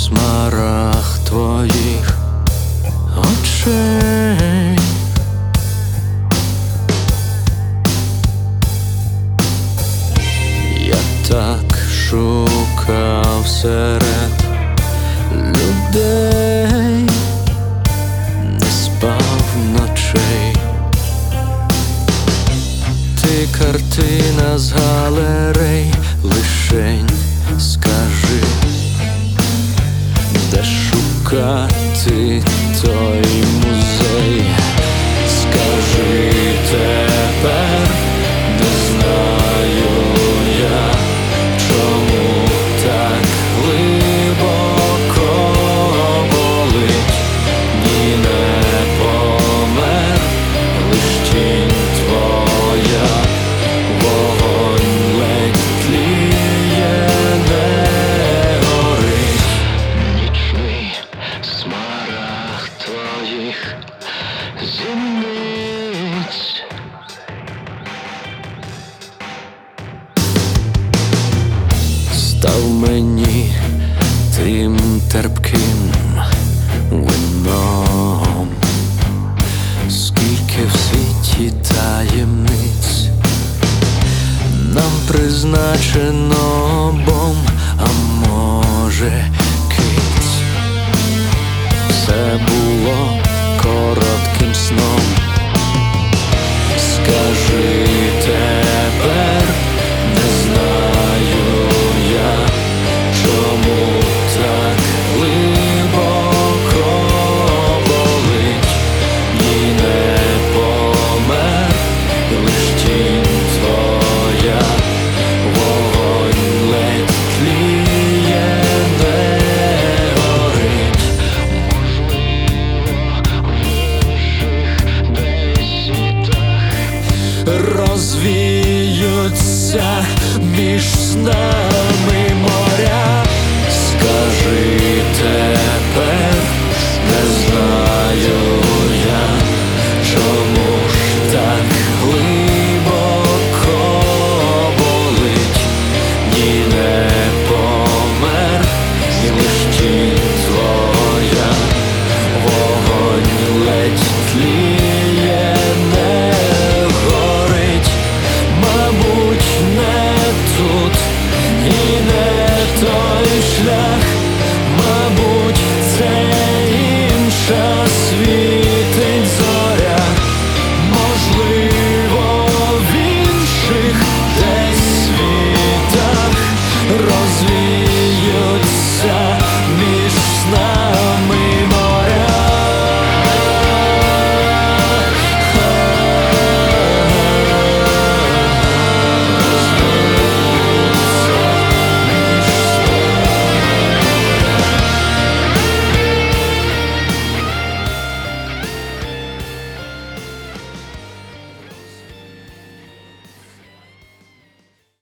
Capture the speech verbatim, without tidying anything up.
смарагд твоїх очей. Я так шукав серед людей, не спав ночей. Ти картина з галерей, лишень скажи, де шукати той музей. Скажи тепер, не знаю я, чому так глибоко болить. Ні, не помер, лиш тінь твоя, вогонь ледь тліє, не горить. Нічний смарагд твоїх зіниць. Став мені тим терпким вином, скільки в світі таємниць нам призначено обом, а може кить. Все було коротким сном. Скажи